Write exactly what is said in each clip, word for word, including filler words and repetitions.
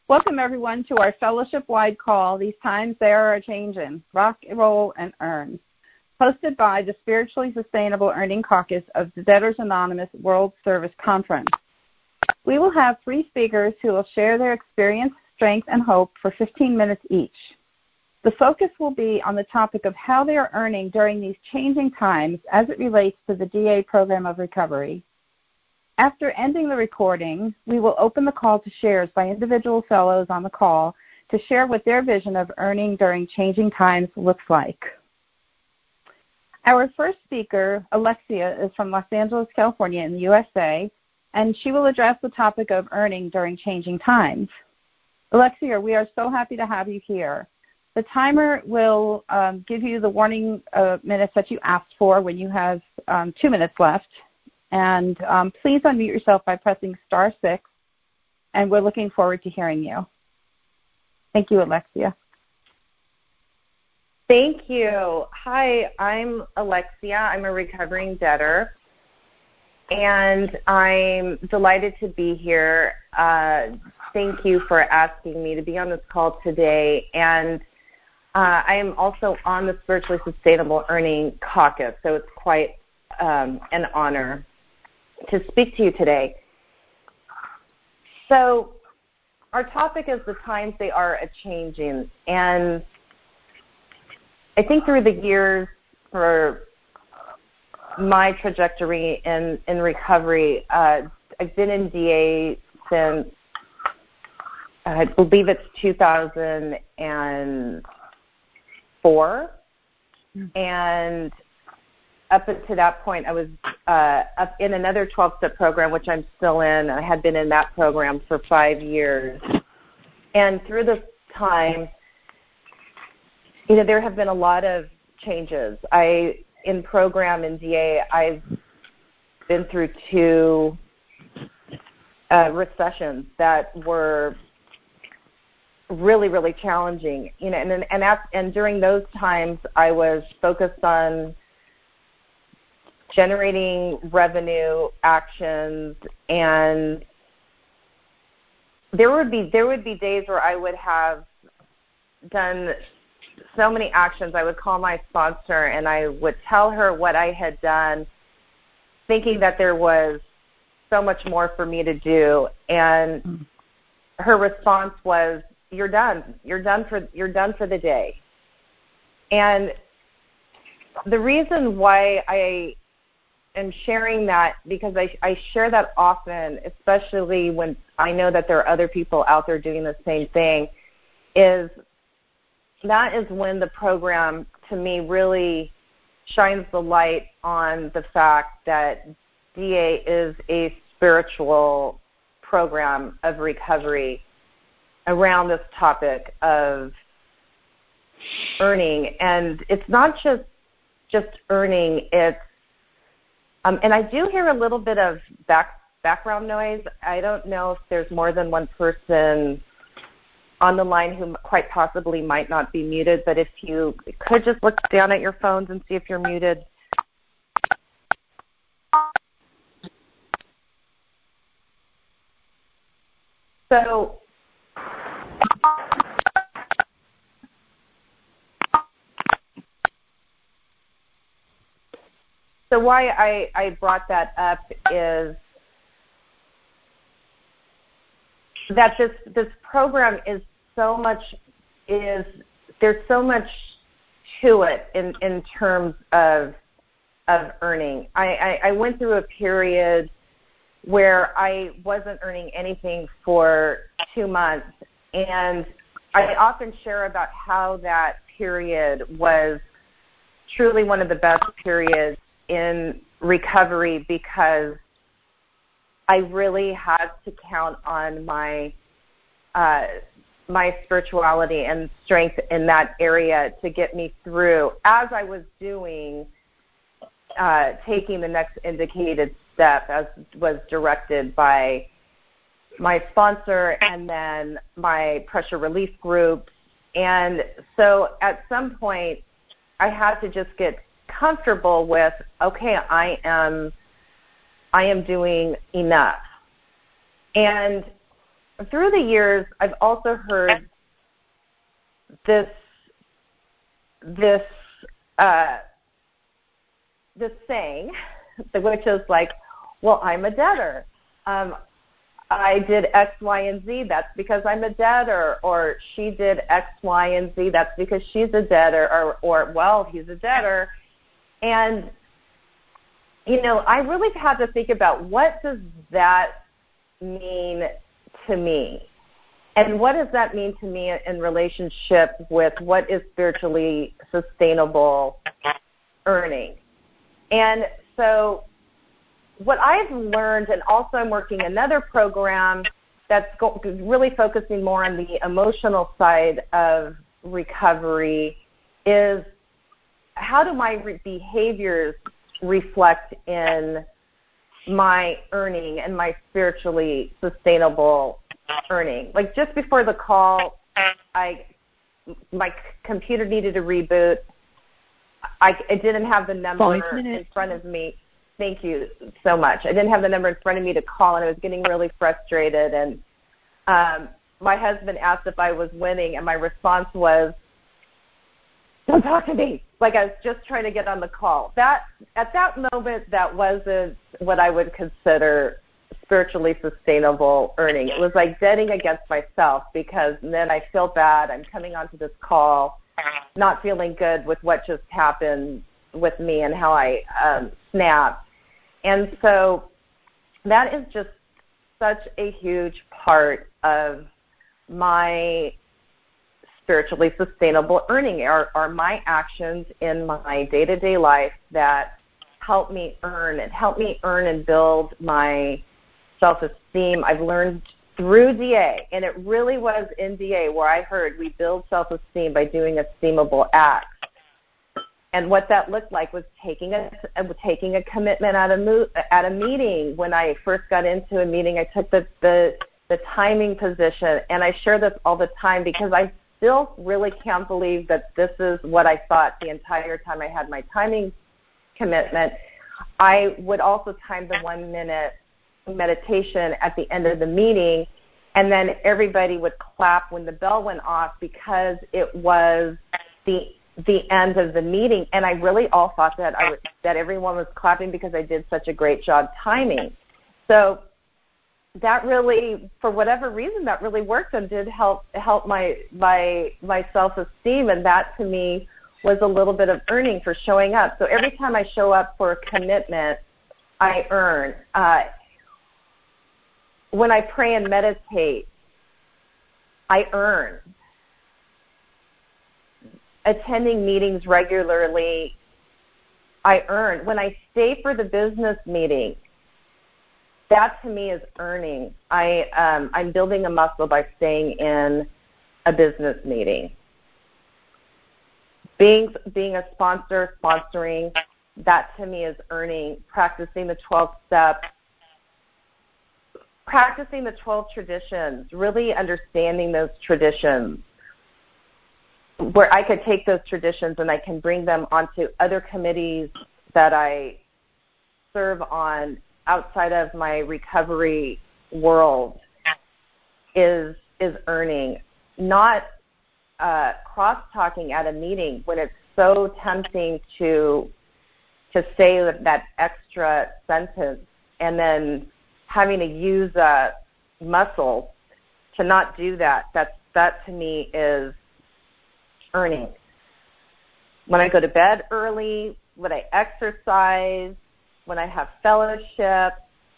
Welcome, everyone, to our fellowship-wide call, These Times They Are A-Changin', Rock, Roll, and Earn, hosted by the Spiritually Sustainable Earning Caucus of the Debtors Anonymous World Service Conference. We will have three speakers who will share their experience, strength, and hope for fifteen minutes each. The focus will be on the topic of how they are earning during these changing times as it relates to the D A program of recovery. After ending the recording, we will open the call to shares by individual fellows on the call to share what their vision of earning during changing times looks like. Our first speaker, Alexia, is from Los Angeles, California in the U S A, and she will address the topic of earning during changing times. Alexia, we are so happy to have you here. The timer will um, give you the warning uh, minutes that you asked for when you have um, two minutes left. And um, please unmute yourself by pressing star six, and we're looking forward to hearing you. Thank you, Alexia. Thank you. Hi, I'm Alexia. I'm a recovering debtor, and I'm delighted to be here. Uh, thank you for asking me to be on this call today. And uh, I am also on the Spiritually Sustainable Earning Caucus, so it's quite um, an honor to speak to you today. So our topic is the times they are a-changing, and I think through the years for my trajectory in, in recovery, uh, I've been in D A since, I believe it's two thousand four, mm-hmm. and up to that point, I was uh, up in another twelve-step program, which I'm still in. I had been in that program for five years. And through this time, you know, there have been a lot of changes. I, in program in D A, I've been through two uh, recessions that were really, really challenging. You know, and and and, at, and during those times, I was focused on generating revenue actions, and there would be there would be days where I would have done so many actions. I would call my sponsor and I would tell her what I had done, thinking that there was so much more for me to do, and her response was, "You're done. You're done for you're done for the day." And the reason why I am sharing that, because I, I share that often, especially when I know that there are other people out there doing the same thing, is that is when the program, to me, really shines the light on the fact that D A is a spiritual program of recovery around this topic of earning. And it's not just just earning, it's Um, and I do hear a little bit of back, background noise. I don't know if there's more than one person on the line who quite possibly might not be muted, but if you could just look down at your phones and see if you're muted. So So why I, I brought that up is that this this program is so much is there's so much to it in, in terms of of earning. I, I, I went through a period where I wasn't earning anything for two months, and I often share about how that period was truly one of the best periods in recovery, because I really had to count on my uh, my spirituality and strength in that area to get me through, as I was doing uh, taking the next indicated step as was directed by my sponsor and then my pressure relief group. And so at some point I had to just get comfortable with, okay, I am I am doing enough. And through the years, I've also heard this this uh, this saying, which is like, well, I'm a debtor. Um, I did X, Y, and Z. That's because I'm a debtor. Or she did X, Y, and Z. That's because she's a debtor. Or, or well, he's a debtor. And, you know, I really had to think about, what does that mean to me? And what does that mean to me in relationship with what is spiritually sustainable earning? And so what I've learned, and also I'm working another program that's go- really focusing more on the emotional side of recovery, is how do my re- behaviors reflect in my earning and my spiritually sustainable earning. Like just before the call, I my computer needed a reboot. I, I didn't have the number in front of me. Thank you so much. I didn't have the number in front of me to call, and I was getting really frustrated. And um, my husband asked if I was winning, and my response was, "Don't talk to me." Like I was just trying to get on the call. That at that moment, that wasn't what I would consider spiritually sustainable earning. It was like betting against myself, because then I feel bad. I'm coming onto this call not feeling good with what just happened with me and how I um, snapped. And so that is just such a huge part of my spiritually sustainable earning, are, are my actions in my day-to-day life that help me earn and help me earn and build my self-esteem. I've learned through D A, and it really was in D A where I heard we build self-esteem by doing esteemable acts. And what that looked like was taking a taking a commitment at a mo- at a meeting. When I first got into a meeting, I took the, the the timing position, and I share this all the time because I still really can't believe that this is what I thought the entire time I had my timing commitment. I would also time the one minute meditation at the end of the meeting, and then everybody would clap when the bell went off, because it was the the end of the meeting. And I really all thought that I was, that everyone was clapping because I did such a great job timing. So that really, for whatever reason, that really worked and did help help my my my self-esteem. And that to me was a little bit of earning for showing up. So every time I show up for a commitment, I earn. Uh, when I pray and meditate, I earn. Attending meetings regularly, I earn. When I stay for the business meeting, that to me is earning. I, um, I'm building a muscle by staying in a business meeting. Being, being a sponsor, sponsoring, that to me is earning. Practicing the twelve steps, practicing the twelve traditions, really understanding those traditions, where I could take those traditions and I can bring them onto other committees that I serve on outside of my recovery world, is is earning. Not uh, cross-talking at a meeting when it's so tempting to to say that, that extra sentence, and then having to use a muscle to not do that. That's, that to me is earning. When I go to bed early, when I exercise, when I have fellowship,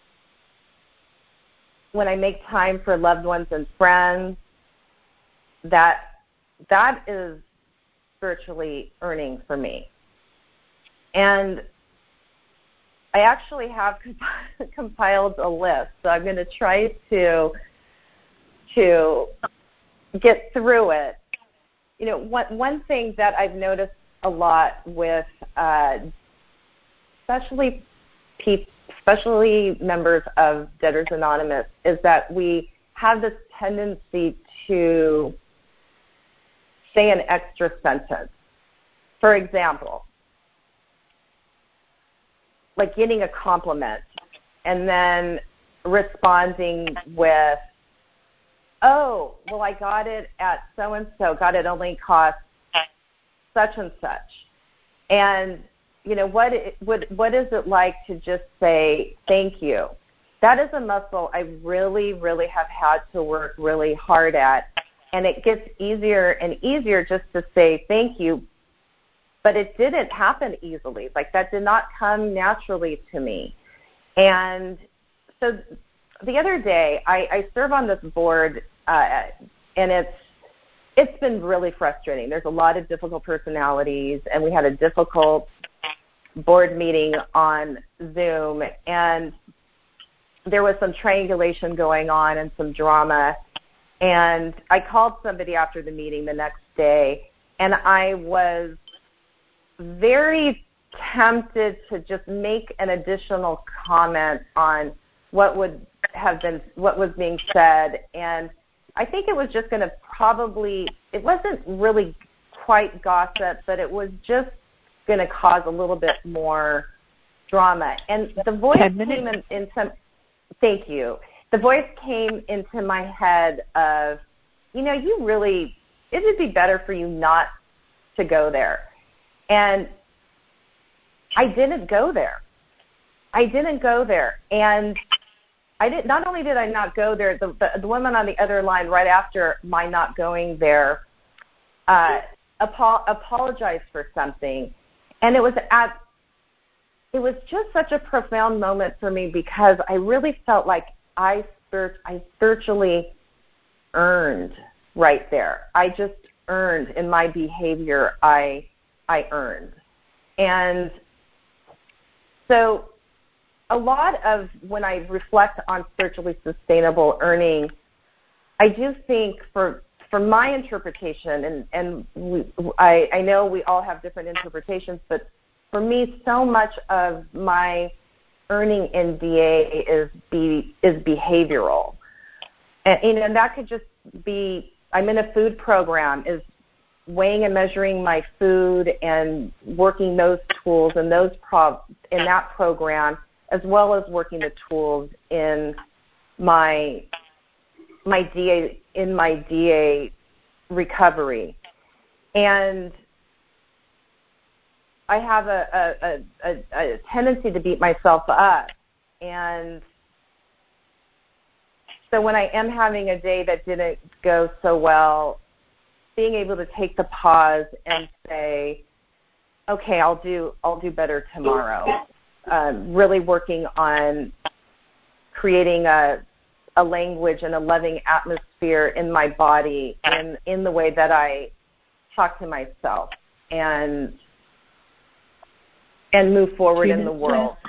when I make time for loved ones and friends, that that is spiritually earning for me. And I actually have compiled a list, so I'm going to try to to get through it. You know, one one thing that I've noticed a lot with, uh, especially people, especially members of Debtors Anonymous, is that we have this tendency to say an extra sentence. For example, like getting a compliment and then responding with, oh, well, I got it at so-and-so, God, it only cost such and such. And, you know, what, it, what, what is it like to just say thank you? That is a muscle I really, really have had to work really hard at. And it gets easier and easier just to say thank you. But it didn't happen easily. Like, that did not come naturally to me. And so the other day, I, I serve on this board, uh, and it's it's been really frustrating. There's a lot of difficult personalities, and we had a difficult board meeting on Zoom, and there was some triangulation going on and some drama. And I called somebody after the meeting the next day, and I was very tempted to just make an additional comment on what would have been, what was being said. And I think it was just going to probably, it wasn't really quite gossip, but it was just going to cause a little bit more drama. And the voice came in, in some, thank you. The voice came into my head of, you know, you really, it would be better for you not to go there. And I didn't go there. I didn't go there. And I did. Not only did I not go there, the, the, the woman on the other line right after my not going there uh, apo- apologized for something. And it was at, it was just such a profound moment for me because I really felt like I, spirit, I spiritually earned right there. I just earned in my behavior. I I earned. And so a lot of when I reflect on spiritually sustainable earning, I do think for for my interpretation, and, and we, I, I know we all have different interpretations, but for me, so much of my earning in D A is be, is behavioral. And, you know, and that could just be, I'm in a food program, is weighing and measuring my food and working those tools and those pro- in that program, as well as working the tools in my my D A in my D A recovery. And I have a, a, a, a tendency to beat myself up. And so when I am having a day that didn't go so well, being able to take the pause and say, okay, I'll do I'll do better tomorrow. Um, really working on creating a a language and a loving atmosphere in my body and in the way that I talk to myself and and move forward in the world.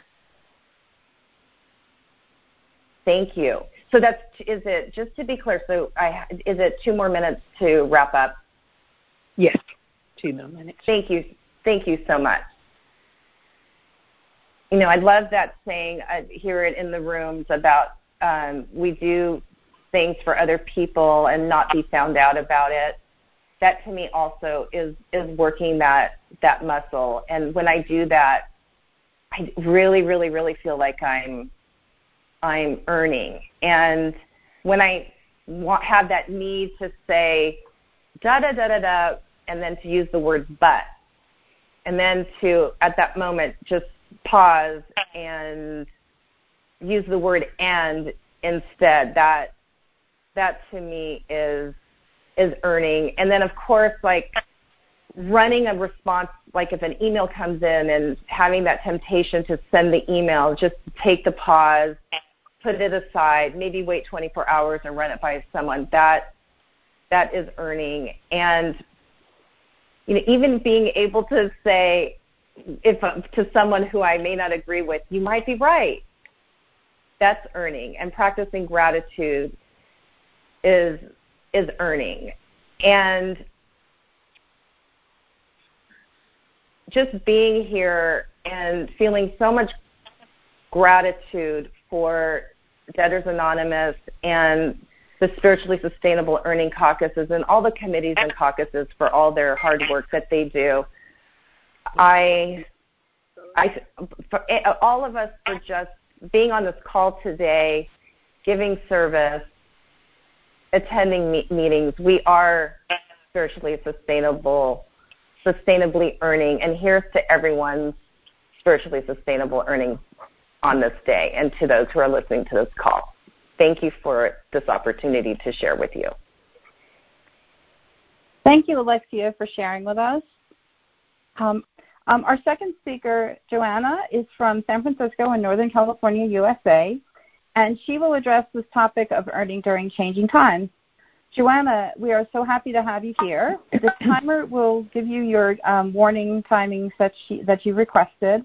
Thank you. So that's, is it, just to be clear, so I, is it two more minutes to wrap up? Yes, two more minutes. Thank you. Thank you so much. You know, I love that saying, I hear it in the rooms about um, we do things for other people and not be found out about it. That to me also is, is working that, that muscle. And when I do that, I really, really, really feel like I'm I'm earning. And when I want, have that need to say da da da da da, and then to use the word but, and then to at that moment just pause and use the word and instead, that that to me is is earning. And then of course, like running a response, like if an email comes in and having that temptation to send the email, just take the pause, put it aside, maybe wait twenty-four hours and run it by someone. That that is earning. And you know, even being able to say, if to someone who I may not agree with, you might be right. That's earning. And practicing gratitude is is earning. And just being here and feeling so much gratitude for Debtors Anonymous and the Spiritually Sustainable Earning Caucuses and all the committees and caucuses for all their hard work that they do. I, I, for all of us for just being on this call today, giving service, attending me- meetings. We are spiritually sustainable, sustainably earning, and here's to everyone's spiritually sustainable earning on this day and to those who are listening to this call. Thank you for this opportunity to share with you. Thank you, Alexia, for sharing with us. Um, um, our second speaker, Joanna, is from San Francisco in Northern California, U S A, and she will address this topic of earning during changing times. Joanna, we are so happy to have you here. This timer will give you your um, warning timings that, she, that you requested.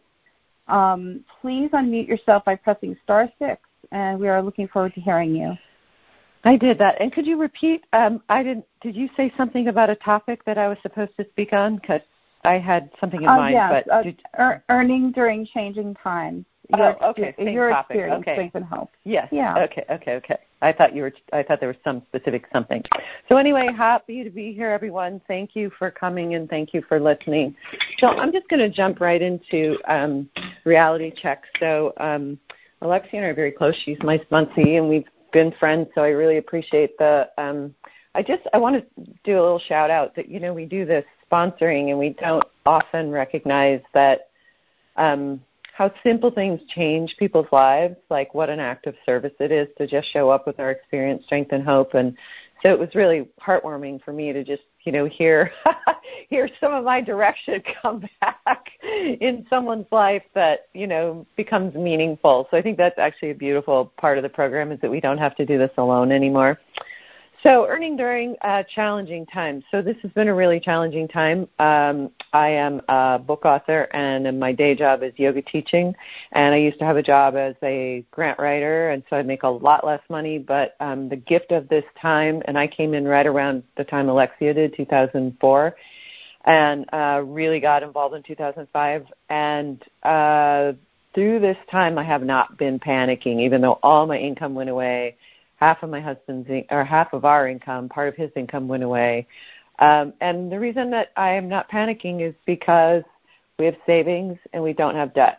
Um, please unmute yourself by pressing star six, and we are looking forward to hearing you. I did that. And could you repeat, um, I did, did you say something about a topic that I was supposed to speak on? Because I had something in uh, mind. Yes, but uh, did... er, earning during changing times. Your, oh, okay, same your topic. experience, Okay. strength, and hope. Yes. Yeah. Okay. Okay. Okay. I thought you were. I thought there was some specific something. So anyway, happy to be here, everyone. Thank you for coming and thank you for listening. So I'm just going to jump right into um, reality check. So um, Alexia and I are very close. She's my sponsee, and we've been friends. So I really appreciate the. Um, I just I want to do a little shout out that you know we do this sponsoring, and we don't often recognize that. Um, how simple things change people's lives, like what an act of service it is to just show up with our experience, strength, and hope. And so it was really heartwarming for me to just, you know, hear hear some of my direction come back in someone's life that, you know, becomes meaningful. So I think that's actually a beautiful part of the program is that we don't have to do this alone anymore. So earning during uh, challenging times. So this has been a really challenging time. Um, I am a book author, and my day job is yoga teaching. And I used to have a job as a grant writer, and so I make a lot less money. But um, the gift of this time, and I came in right around the time Alexia did, two thousand four, and uh, really got involved in two thousand five. And uh, through this time, I have not been panicking, even though all my income went away. Half of my husband's, or half of our income, part of his income went away. Um, and the reason that I am not panicking is because we have savings and we don't have debt.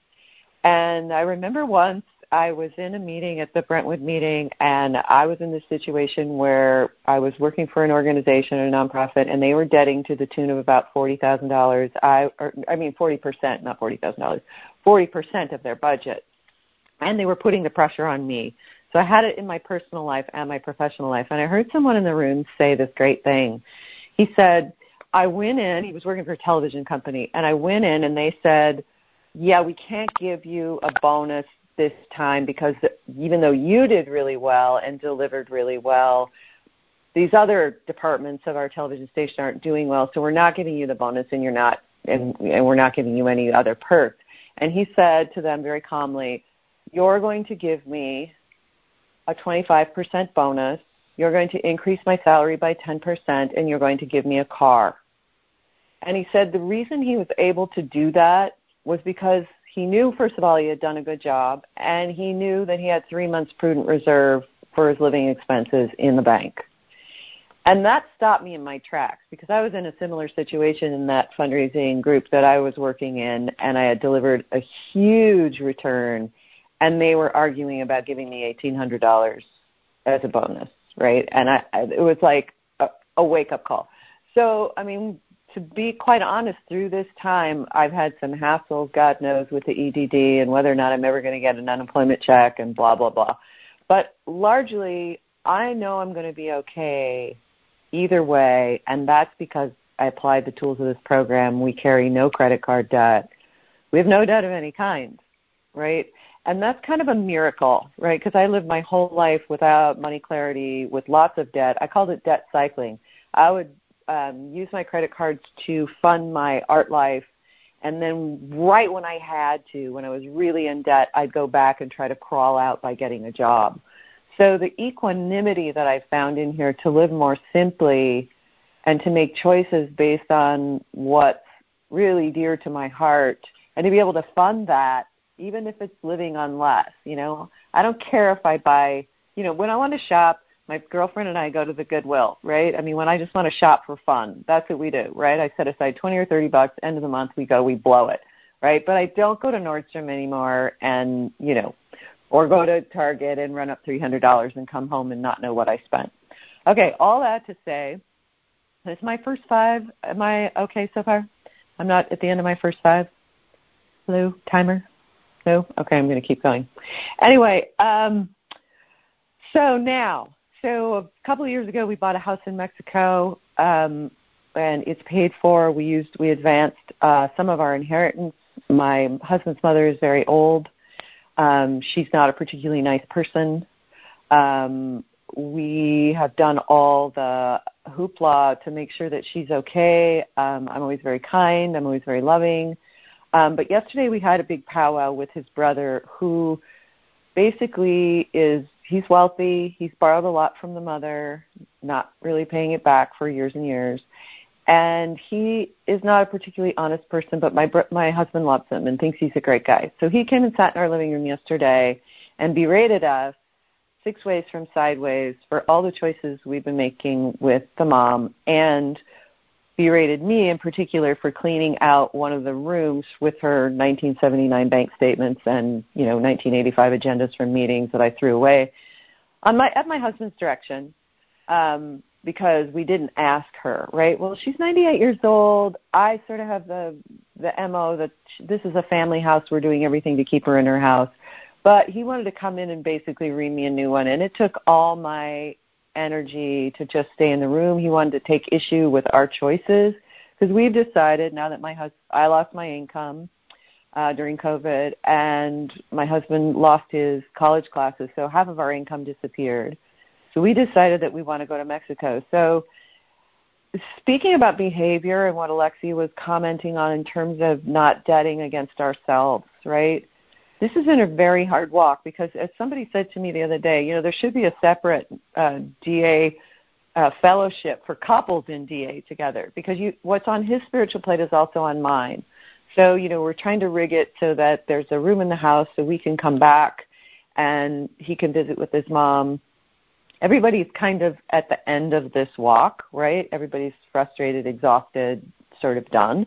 And I remember once I was in a meeting at the Brentwood meeting, and I was in this situation where I was working for an organization, a nonprofit, and they were debting to the tune of about forty thousand dollars. I, or, I mean, forty percent, not forty thousand dollars, forty percent of their budget. And they were putting the pressure on me. So I had it in my personal life and my professional life. And I heard someone in the room say this great thing. He said, I went in, he was working for a television company, and I went in and they said, yeah, we can't give you a bonus this time because even though you did really well and delivered really well, these other departments of our television station aren't doing well, so we're not giving you the bonus and you're not, and, and we're not giving you any other perks. And he said to them very calmly, you're going to give me a twenty-five percent bonus, you're going to increase my salary by ten percent, and you're going to give me a car. And he said the reason he was able to do that was because he knew, first of all, he had done a good job, and he knew that he had three months prudent reserve for his living expenses in the bank. And that stopped me in my tracks because I was in a similar situation in that fundraising group that I was working in, and I had delivered a huge return, and they were arguing about giving me eighteen hundred dollars as a bonus, right? And I, I it was like a, a wake-up call. So, I mean, to be quite honest, through this time, I've had some hassles, God knows, with the E D D and whether or not I'm ever going to get an unemployment check and blah, blah, blah. But largely, I know I'm going to be okay either way, and that's because I applied the tools of this program. We carry no credit card debt. We have no debt of any kind, right? And that's kind of a miracle, right? Because I lived my whole life without money clarity, with lots of debt. I called it debt cycling. I would um, use my credit cards to fund my art life, and then right when I had to, when I was really in debt, I'd go back and try to crawl out by getting a job. So the equanimity that I found in here to live more simply and to make choices based on what's really dear to my heart, and to be able to fund that, even if it's living on less, you know. I don't care if I buy, you know, when I want to shop, my girlfriend and I go to the Goodwill, right? I mean, when I just want to shop for fun, that's what we do, right? I set aside twenty or thirty bucks, end of the month, we go, we blow it, right? But I don't go to Nordstrom anymore and, you know, or go to Target and run up three hundred dollars and come home and not know what I spent. Okay, all that to say, this is my first five. Am I okay so far? I'm not at the end of my first five? Hello, timer? No? Okay, I'm going to keep going. Anyway, um, so now, so a couple of years ago, we bought a house in Mexico, um, and it's paid for. We used, we advanced uh, some of our inheritance. My husband's mother is very old. Um, she's not a particularly nice person. Um, we have done all the hoopla to make sure that she's okay. Um, I'm always very kind. I'm always very loving. Um, but yesterday we had a big powwow with his brother, who basically is, he's wealthy. He's borrowed a lot from the mother, not really paying it back for years and years. And he is not a particularly honest person, but my my husband loves him and thinks he's a great guy. So he came and sat in our living room yesterday and berated us six ways from sideways for all the choices we've been making with the mom, and berated me in particular for cleaning out one of the rooms with her nineteen seventy-nine bank statements and, you know, nineteen eighty-five agendas from meetings that I threw away on my at my husband's direction, um, because we didn't ask her, right? Well, she's ninety-eight years old. I sort of have the the M O that this is a family house. We're doing everything to keep her in her house. But he wanted to come in and basically read me a new one, and it took all my energy to just stay in the room. He wanted to take issue with our choices, because we've decided now that my hus- I lost my income uh, during COVID, and my husband lost his college classes, so half of our income disappeared. So we decided that we want to go to Mexico. So speaking about behavior and what Alexia was commenting on in terms of not debting against ourselves, right? This has been a very hard walk, because as somebody said to me the other day, you know, there should be a separate uh, D A uh, fellowship for couples in D A together, because you, what's on his spiritual plate is also on mine. So, you know, we're trying to rig it so that there's a room in the house so we can come back and he can visit with his mom. Everybody's kind of at the end of this walk, right? Everybody's frustrated, exhausted, sort of done.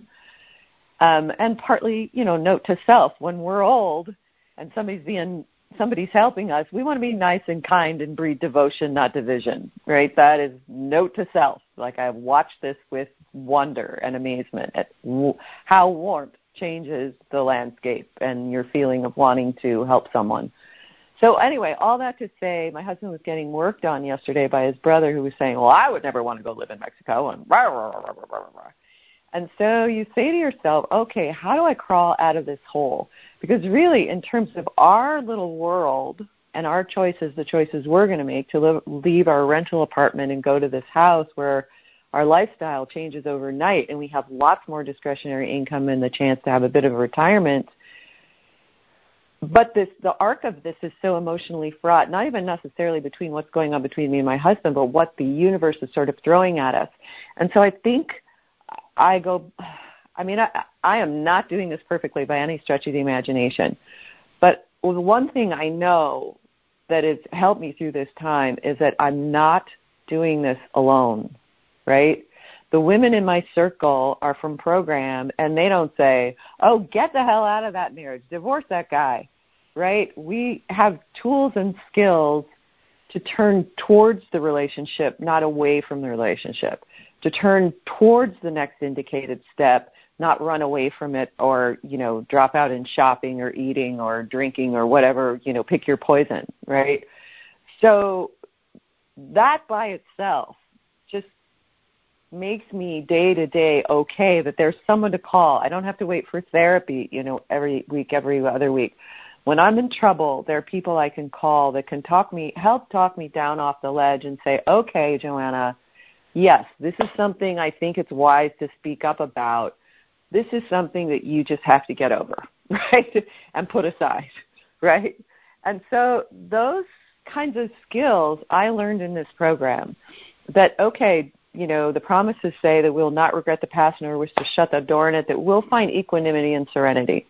Um, and partly, you know, note to self, when we're old and somebody's being, somebody's helping us, we want to be nice and kind and breed devotion, not division, right? That is note to self. Like, I've watched this with wonder and amazement at w- how warmth changes the landscape and your feeling of wanting to help someone. So anyway, all that to say, my husband was getting worked on yesterday by his brother, who was saying, well, I would never want to go live in Mexico, and rah, rah, rah, rah, rah, rah. And so you say to yourself, okay, how do I crawl out of this hole? Because really, in terms of our little world and our choices, the choices we're going to make to live, leave our rental apartment and go to this house where our lifestyle changes overnight and we have lots more discretionary income and the chance to have a bit of a retirement. But this, the arc of this is so emotionally fraught, not even necessarily between what's going on between me and my husband, but what the universe is sort of throwing at us. And so I think I go, I mean, I, I am not doing this perfectly by any stretch of the imagination. But the one thing I know that has helped me through this time is that I'm not doing this alone, right? The women in my circle are from program, and they don't say, oh, get the hell out of that marriage, divorce that guy, right? We have tools and skills to turn towards the relationship, not away from the relationship, to turn towards the next indicated step, not run away from it or, you know, drop out in shopping or eating or drinking or whatever, you know, pick your poison, right? So that by itself just makes me day to day okay that there's someone to call. I don't have to wait for therapy, you know, every week, every other week. When I'm in trouble, there are people I can call that can talk me, help talk me down off the ledge and say, okay, Joanna, yes, this is something I think it's wise to speak up about. This is something that you just have to get over, right, and put aside, right? And so those kinds of skills I learned in this program that, okay, you know, the promises say that we'll not regret the past nor wish to shut the door in it, that we'll find equanimity and serenity.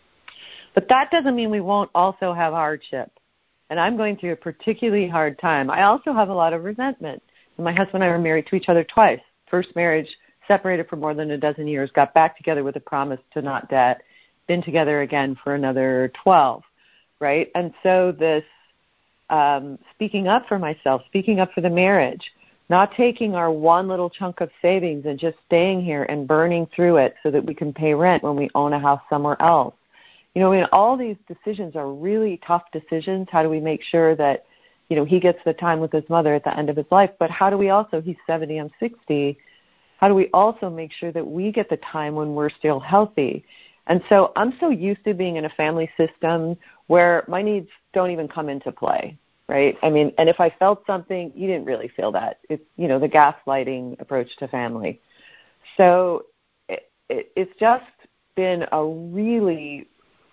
But that doesn't mean we won't also have hardship. And I'm going through a particularly hard time. I also have a lot of resentment. My husband and I were married to each other twice. First marriage, separated for more than a dozen years, got back together with a promise to not debt, been together again for another twelve, right? And so this um, speaking up for myself, speaking up for the marriage, not taking our one little chunk of savings and just staying here and burning through it so that we can pay rent when we own a house somewhere else. You know, I mean, all these decisions are really tough decisions. How do we make sure that, you know, he gets the time with his mother at the end of his life? But how do we also, he's seventy, I'm sixty, how do we also make sure that we get the time when we're still healthy? And so I'm so used to being in a family system where my needs don't even come into play, right? I mean, and if I felt something, you didn't really feel that. It's, you know, the gaslighting approach to family. So it, it, it's just been a really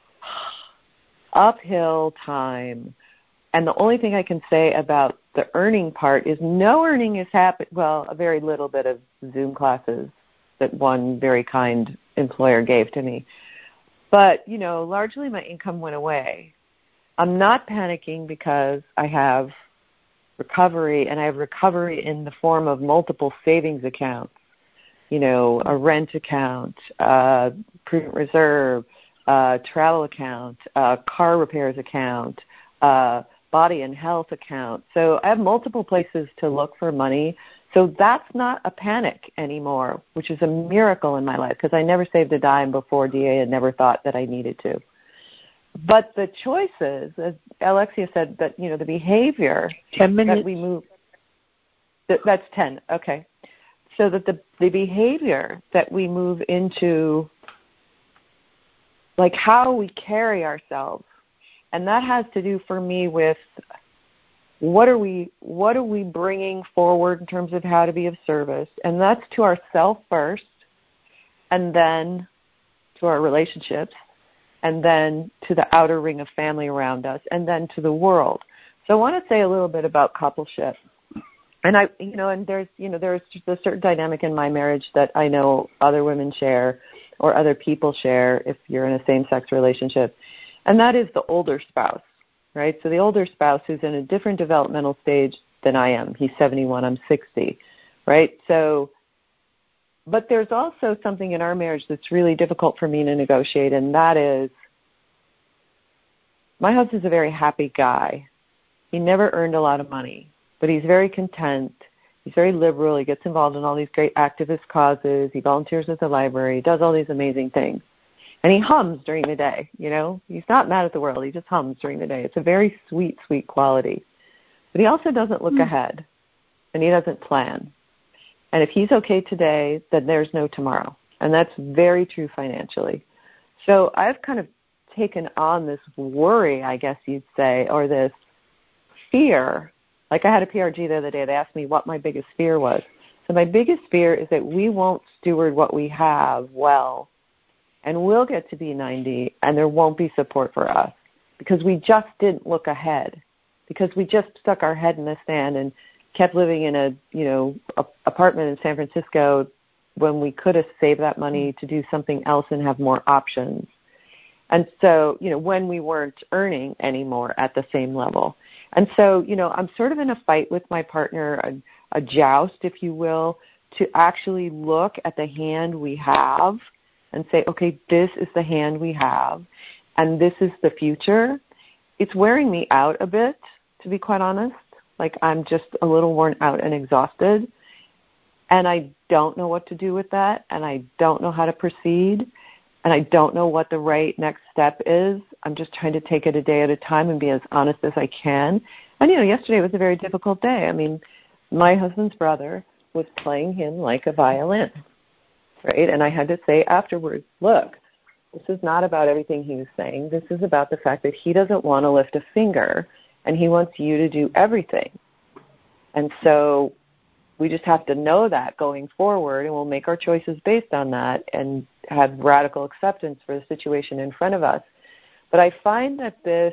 uphill time. And the only thing I can say about the earning part is no earning is happening. Well, a very little bit of Zoom classes that one very kind employer gave to me. But, you know, largely my income went away. I'm not panicking because I have recovery, and I have recovery in the form of multiple savings accounts, you know, a rent account, uh, prudent reserve, uh, travel account, uh, car repairs account, uh, body and health account. So I have multiple places to look for money. So that's not a panic anymore, which is a miracle in my life because I never saved a dime before D A and never thought that I needed to. But the choices, as Alexia said, that, you know, the behavior ten minutes. that we move, that, that's ten, okay. So that the, the behavior that we move into, like how we carry ourselves, and that has to do for me with what are we what are we bringing forward in terms of how to be of service, and that's to ourself first, and then to our relationships, and then to the outer ring of family around us, and then to the world. So I want to say a little bit about coupleship. And I, you know, and there's, you know, there's just a certain dynamic in my marriage that I know other women share or other people share if you're in a same-sex relationship. And that is the older spouse, right? So the older spouse who's in a different developmental stage than I am. He's seventy-one, I'm sixty, right? So, but there's also something in our marriage that's really difficult for me to negotiate, and that is my husband's a very happy guy. He never earned a lot of money, but he's very content. He's very liberal. He gets involved in all these great activist causes. He volunteers at the library. He does all these amazing things. And he hums during the day, you know. He's not mad at the world. He just hums during the day. It's a very sweet, sweet quality. But he also doesn't look mm. ahead, and he doesn't plan. And if he's okay today, then there's no tomorrow. And that's very true financially. So I've kind of taken on this worry, I guess you'd say, or this fear. Like I had a P R G the other day. They asked me what my biggest fear was. So my biggest fear is that we won't steward what we have well, and we'll get to be ninety, and there won't be support for us because we just didn't look ahead, because we just stuck our head in the sand and kept living in a, you know, a, apartment in San Francisco when we could have saved that money to do something else and have more options. And so, you know, when we weren't earning anymore at the same level. And so, you know, I'm sort of in a fight with my partner, a, a joust, if you will, to actually look at the hand we have and say, okay, this is the hand we have, and this is the future. It's wearing me out a bit, to be quite honest. Like I'm just a little worn out and exhausted, and I don't know what to do with that, and I don't know how to proceed, and I don't know what the right next step is. I'm just trying to take it a day at a time and be as honest as I can. And, you know, yesterday was a very difficult day. I mean, my husband's brother was playing him like a violin. Right? And I had to say afterwards, look, this is not about everything he was saying. This is about the fact that he doesn't want to lift a finger, and he wants you to do everything. And so we just have to know that going forward, and we'll make our choices based on that and have radical acceptance for the situation in front of us. But I find that this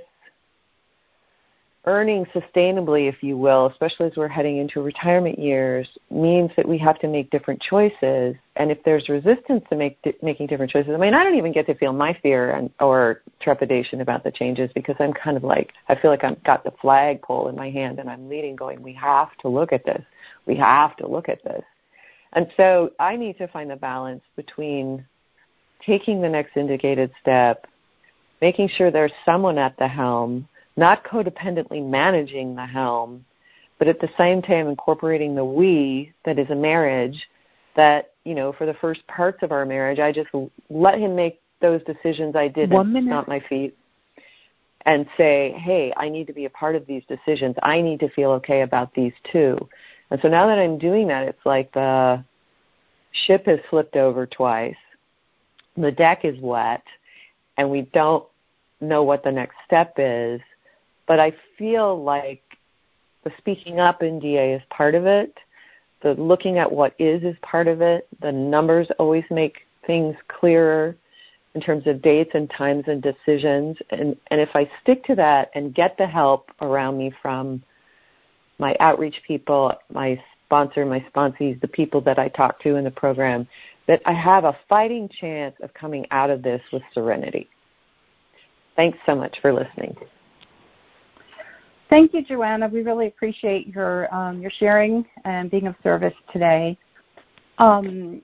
earning sustainably, if you will, especially as we're heading into retirement years, means that we have to make different choices. And if there's resistance to make, making different choices, I mean, I don't even get to feel my fear and, or trepidation about the changes because I'm kind of like, I feel like I've got the flagpole in my hand and I'm leading going, we have to look at this. We have to look at this. And so I need to find the balance between taking the next indicated step, making sure there's someone at the helm, not codependently managing the helm, but at the same time incorporating the we that is a marriage, that, you know, for the first parts of our marriage, I just let him make those decisions I didn't, not my feet, and say, hey, I need to be a part of these decisions. I need to feel okay about these too. And so now that I'm doing that, it's like the ship has flipped over twice, the deck is wet, and we don't know what the next step is, but I feel like the speaking up in D A is part of it. The looking at what is is part of it. The numbers always make things clearer in terms of dates and times and decisions. And, and if I stick to that and get the help around me from my outreach people, my sponsor, my sponsees, the people that I talk to in the program, that I have a fighting chance of coming out of this with serenity. Thanks so much for listening. Thank you, Joanna. We really appreciate your um, your sharing and being of service today. Um,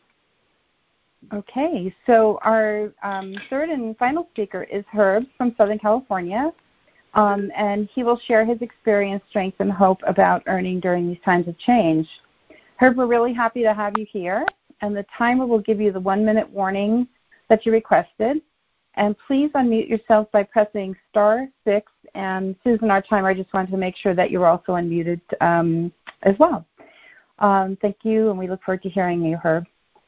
okay, so our um, third and final speaker is Herb from Southern California, um, and he will share his experience, strength, and hope about earning during these times of change. Herb, we're really happy to have you here, and the timer will give you the one-minute warning that you requested. And please unmute yourself by pressing star six. And Susan, our timer, I just wanted to make sure that you're also unmuted um, as well. Um, thank you, and we look forward to hearing you, Herb.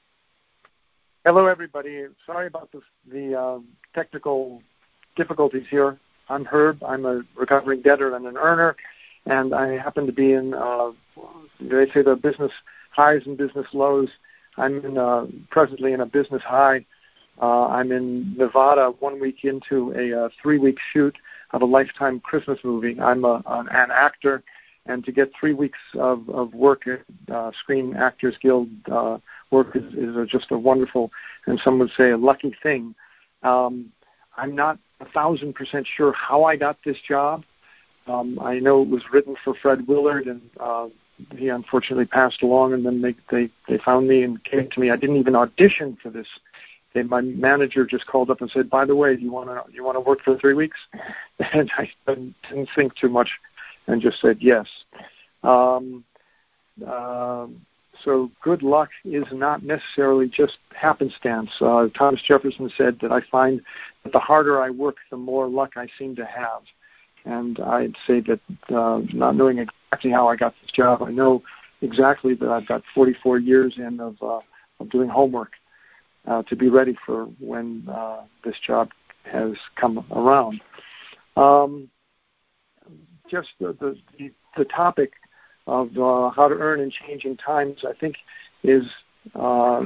Hello, everybody. Sorry about the, the uh, technical difficulties here. I'm Herb. I'm a recovering debtor and an earner, and I happen to be in, uh, they say the business highs and business lows. I'm in, uh, presently in a business high. Uh, I'm in Nevada one week into a uh, three-week shoot of a Lifetime Christmas movie. I'm a, an, an actor, and to get three weeks of, of work at uh, Screen Actors Guild uh, work is, is a, just a wonderful, and some would say a lucky thing. Um, I'm not a thousand percent sure how I got this job. Um, I know it was written for Fred Willard, and uh, he unfortunately passed along, and then they, they, they found me and came to me. I didn't even audition for this. They, my manager just called up and said, by the way, do you want to you want to work for three weeks? And I didn't think too much and just said yes. Um, uh, so good luck is not necessarily just happenstance. Uh, Thomas Jefferson said that I find that the harder I work, the more luck I seem to have. And I'd say that uh, not knowing exactly how I got this job, I know exactly that I've got forty-four years in of, uh, of doing homework. Uh, to be ready for when uh, this job has come around. Um, just the, the, the topic of uh, how to earn in changing times, I think, is uh,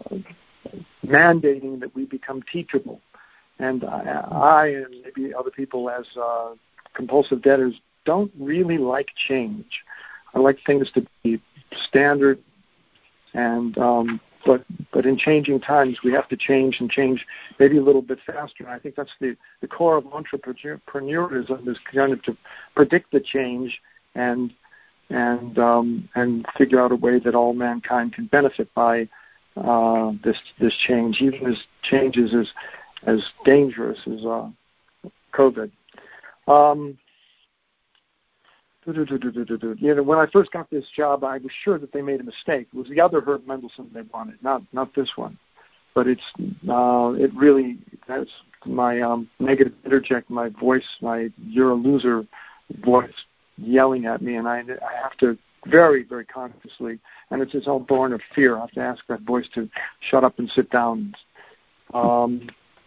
mandating that we become teachable. And I, I and maybe other people as uh, compulsive debtors don't really like change. I like things to be standard and um, But but in changing times, we have to change and change maybe a little bit faster. And I think that's the, the core of entrepreneurism, is kind of to predict the change and and um, and figure out a way that all mankind can benefit by uh, this this change, even as change is as, as dangerous as uh, COVID. Um, You know, when I first got this job, I was sure that they made a mistake. It was the other Herb Mendelsohn they wanted, not not this one. But it's uh, it really that's my um, negative interject, my voice, my "you're a loser" voice yelling at me, and I I have to very very consciously, and it's it's all born of fear. I have to ask that voice to shut up and sit down. Um,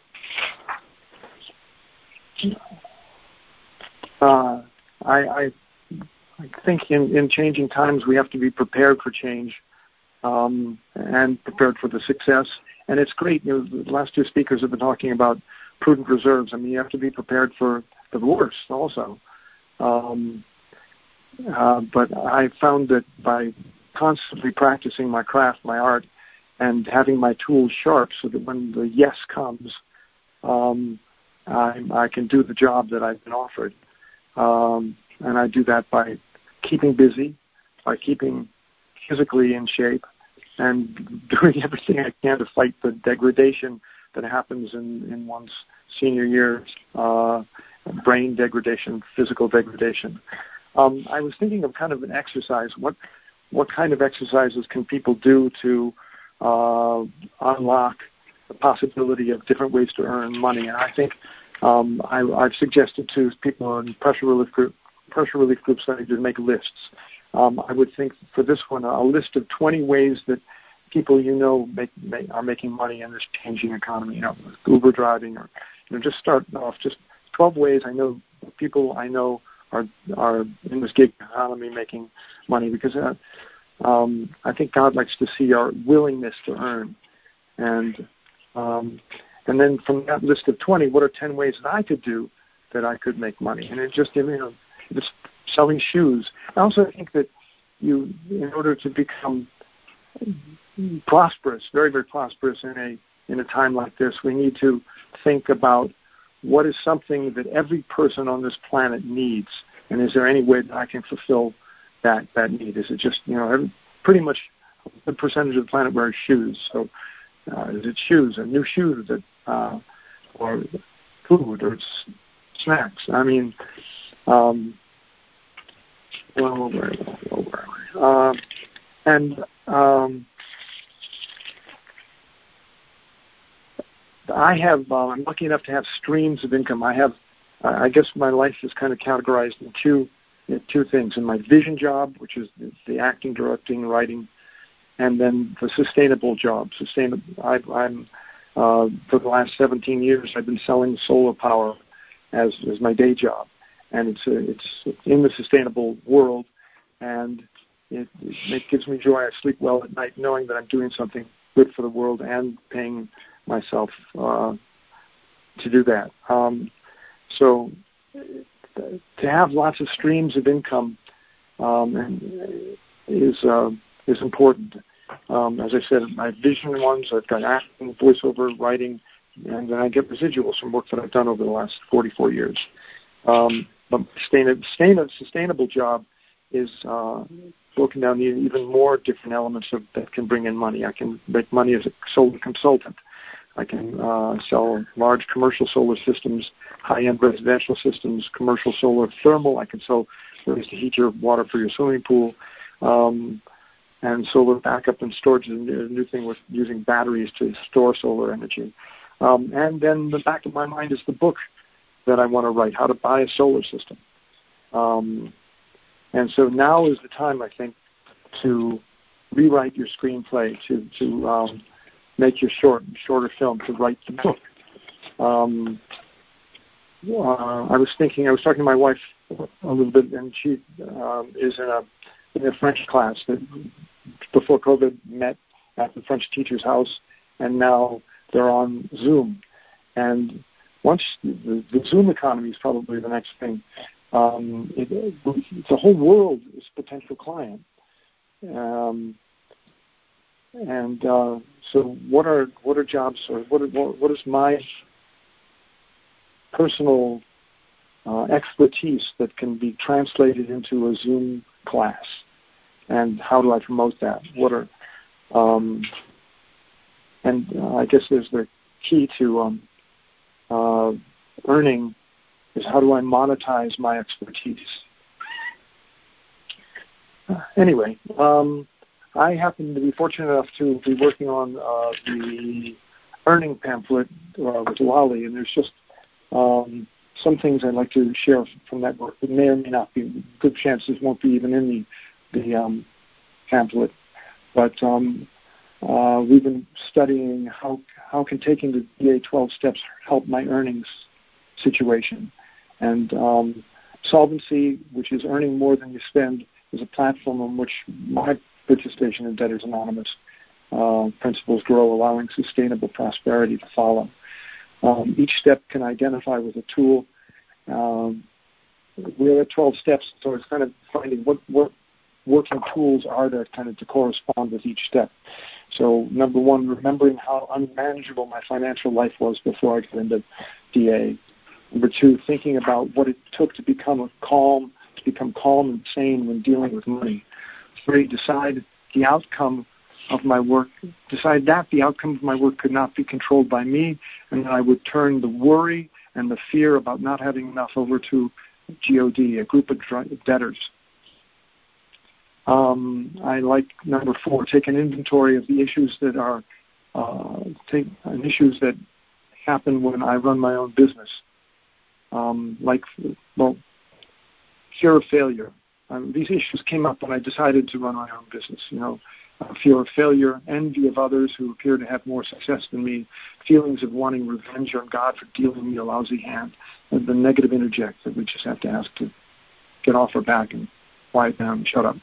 uh, I. I I think in, in changing times we have to be prepared for change um, and prepared for the success. And it's great. You know, the last two speakers have been talking about prudent reserves. I mean, you have to be prepared for the worst also. Um, uh, but I found that by constantly practicing my craft, my art, and having my tools sharp so that when the yes comes, um, I, I can do the job that I've been offered. Um, and I do that by keeping busy, by keeping physically in shape, and doing everything I can to fight the degradation that happens in, in one's senior years, uh, brain degradation, physical degradation. um, I was thinking of kind of an exercise. What what kind of exercises can people do to uh, unlock the possibility of different ways to earn money? And I think um, I, I've suggested to people in pressure relief group, pressure relief groups that I do make lists. Um, I would think for this one a list of twenty ways that people you know make, make, are making money in this changing economy. You know, Uber driving, or you know, just start off just twelve ways. I know people I know are are in this gig economy making money, because uh, um, I think God likes to see our willingness to earn. And um, and then from that list of twenty, what are ten ways that I could do that I could make money? And it just, you know, it's selling shoes. I also think that you, in order to become prosperous, very, very prosperous in a in a time like this, we need to think about what is something that every person on this planet needs, and is there any way that I can fulfill that that need? Is it just, you know, every, pretty much the percentage of the planet wears shoes, so uh, is it shoes, a new shoe that, uh, or food, or it's snacks? I mean, um, well, where, where, where, uh, and um, I have, uh, I'm lucky enough to have streams of income. I have, uh, I guess my life is kind of categorized in two, in two things. In my vision job, which is the acting, directing, writing, and then the sustainable job. Sustainable. I, I'm, uh, for the last seventeen years, I've been selling solar power as, as my day job. And it's, a, it's in the sustainable world, and it, it gives me joy. I sleep well at night knowing that I'm doing something good for the world and paying myself uh, to do that. Um, so to have lots of streams of income um, is uh, is important. Um, as I said, my vision ones, I've got acting, voiceover, writing, and then I get residuals from work that I've done over the last forty-four years. Um, but sustainable, sustainable job is uh, broken down into even more different elements of, that can bring in money. I can make money as a solar consultant. I can uh, sell large commercial solar systems, high-end residential systems, commercial solar thermal. I can sell ways to heat your water for your swimming pool, um, and solar backup and storage is a new thing with using batteries to store solar energy. Um, and then the back of my mind is the book that I want to write, How to Buy a Solar System. Um, and so now is the time, I think, to rewrite your screenplay, to to um, make your short, shorter film, to write the book. Um, uh, I was thinking, I was talking to my wife a little bit, and she um, is in a in a French class that before COVID met at the French teacher's house, and now they're on Zoom. And once the, the Zoom economy is probably the next thing. Um, it, it, the whole world is a potential client. Um, and uh, so, what are what are jobs, or what are, what is my personal uh, expertise that can be translated into a Zoom class, and how do I promote that? What are um, and uh, I guess there's the key to um, uh, earning is how do I monetize my expertise? Uh, anyway, um, I happen to be fortunate enough to be working on uh, the earning pamphlet uh, with Lolly, and there's just um, some things I'd like to share from that work. It may or may not be. Good chances won't be even in the the um, pamphlet, but um, uh, we've been studying how how can taking the D A twelve steps help my earnings situation. And um, Solvency, which is earning more than you spend, is a platform on which my participation in Debtors Anonymous uh, principles grow, allowing sustainable prosperity to follow. Um, each step can identify with a tool. Um, we're at twelve steps, so it's kind of finding what, what working tools are there kind of to correspond with each step. So number one, remembering how unmanageable my financial life was before I got into D A. Number two, thinking about what it took to become a calm, to become calm and sane when dealing with money. Three, decide the outcome of my work, decide that the outcome of my work could not be controlled by me, and that I would turn the worry and the fear about not having enough over to G O D, a group of debtors. Um, I like number four, take an inventory of the issues that are uh, take an issues that happen when I run my own business. Um, like, well, fear of failure. Um, these issues came up when I decided to run my own business. You know, uh, fear of failure, envy of others who appear to have more success than me, feelings of wanting revenge on God for dealing me a lousy hand, and the negative interject that we just have to ask to get off our back and quiet down and shut up.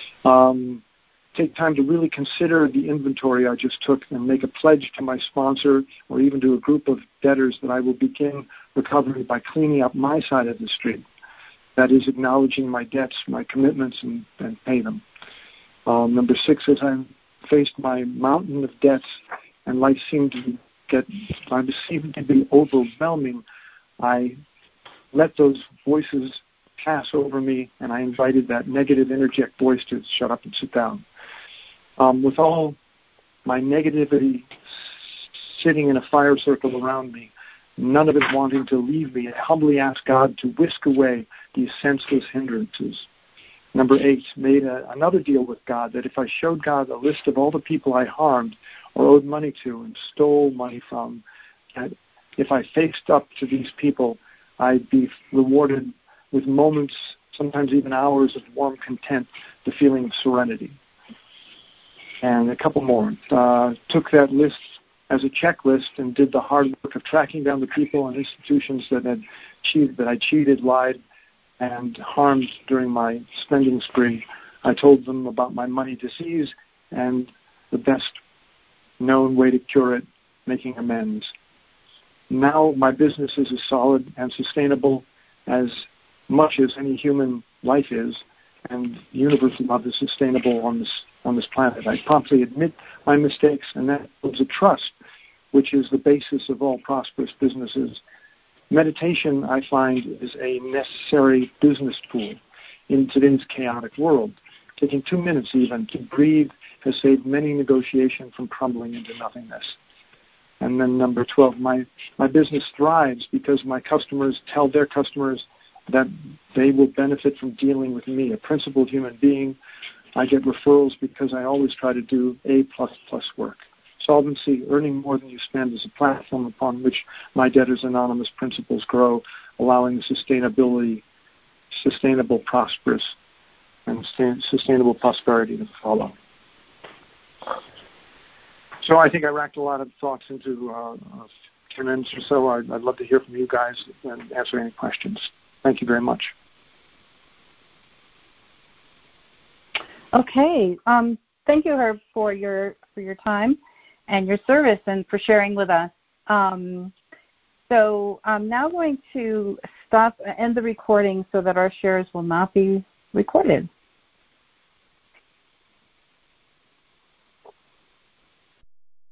Um, take time to really consider the inventory I just took and make a pledge to my sponsor or even to a group of debtors that I will begin recovery by cleaning up my side of the street. That is, acknowledging my debts, my commitments, and, and pay them. Um, number six, as I faced my mountain of debts and life seemed to get, I seemed to be overwhelming, I let those voices pass over me, and I invited that negative interject voice to shut up and sit down. Um, with all my negativity sitting in a fire circle around me, none of it wanting to leave me, I humbly asked God to whisk away these senseless hindrances. Number eight, made a, another deal with God that if I showed God a list of all the people I harmed or owed money to and stole money from, that if I faced up to these people, I'd be rewarded with moments, sometimes even hours of warm content, the feeling of serenity. And a couple more. Uh, took that list as a checklist and did the hard work of tracking down the people and institutions that had cheated, that I cheated, lied, and harmed during my spending spree. I told them about my money disease and the best known way to cure it, making amends. Now my business is as solid and sustainable as much as any human life is, and the universe love is sustainable on this on this planet. I promptly admit my mistakes, and that builds a trust, which is the basis of all prosperous businesses. Meditation, I find, is a necessary business tool in today's chaotic world. Taking two minutes even to breathe has saved many negotiations from crumbling into nothingness. And then number twelve, my, my business thrives because my customers tell their customers that they will benefit from dealing with me, a principled human being. I get referrals because I always try to do A plus plus work. Solvency, earning more than you spend, is a platform upon which my Debtors Anonymous principles grow, allowing the sustainability, sustainable, prosperous, and sustainable prosperity to follow. So I think I racked a lot of thoughts into uh, a few minutes or so. I'd, I'd love to hear from you guys and answer any questions. Thank you very much. Okay. Um, thank you, Herb, for your for your time and your service and for sharing with us. Um, so I'm now going to stop end the recording so that our shares will not be recorded.